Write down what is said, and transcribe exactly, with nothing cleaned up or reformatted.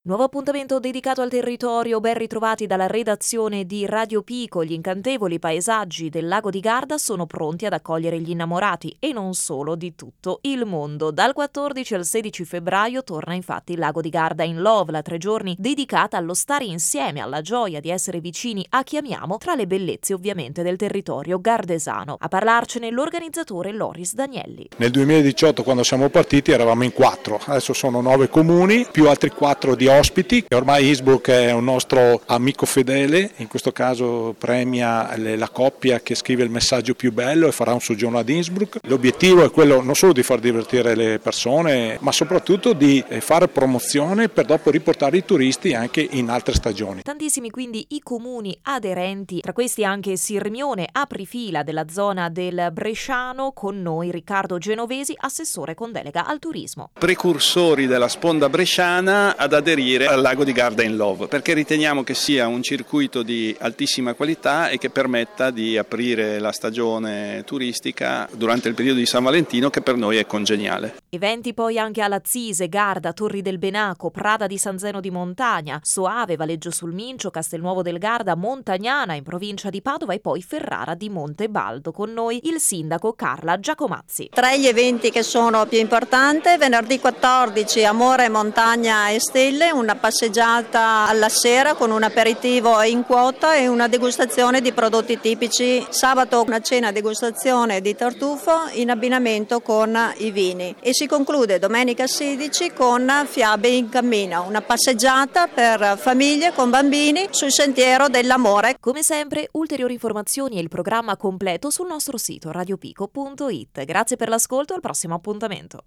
Nuovo appuntamento dedicato al territorio, ben ritrovati dalla redazione di Radio Pico. Gli incantevoli paesaggi del lago di Garda sono pronti ad accogliere gli innamorati e non solo di tutto il mondo. Dal quattordici al sedici febbraio torna infatti il lago di Garda in Love, la tre giorni dedicata allo stare insieme, alla gioia di essere vicini a chi amiamo, tra le bellezze ovviamente del territorio gardesano. A parlarcene l'organizzatore Loris Danielli. Nel duemiladiciotto, quando siamo partiti, eravamo in quattro, adesso sono nove comuni più altri quattro di ospiti. Ormai Innsbruck è un nostro amico fedele, in questo caso premia la coppia che scrive il messaggio più bello e farà un soggiorno ad Innsbruck. L'obiettivo è quello non solo di far divertire le persone, ma soprattutto di fare promozione per dopo riportare i turisti anche in altre stagioni. Tantissimi quindi i comuni aderenti, tra questi anche Sirmione, aprifila della zona del Bresciano. Con noi Riccardo Genovesi, assessore con delega al turismo. Precursori della sponda bresciana ad aderire al lago di Garda in Love, perché riteniamo che sia un circuito di altissima qualità e che permetta di aprire la stagione turistica durante il periodo di San Valentino, che per noi è congeniale. Eventi poi anche a Lazzise, Garda, Torri del Benaco, Prada di San Zeno di Montagna, Soave, Valeggio sul Mincio, Castelnuovo del Garda, Montagnana in provincia di Padova e poi Ferrara di Montebaldo. Con noi il sindaco Carla Giacomazzi. Tra gli eventi che sono più importanti, venerdì quattordici Amore, Montagna e Stelle, una passeggiata alla sera con un aperitivo in quota e una degustazione di prodotti tipici. Sabato una cena degustazione di tartufo in abbinamento con i vini e si conclude domenica sedici con Fiabe in cammino, una passeggiata per famiglie con bambini sul sentiero dell'amore. Come sempre ulteriori informazioni e il programma completo sul nostro sito radiopico punto it. Grazie per l'ascolto e al prossimo appuntamento.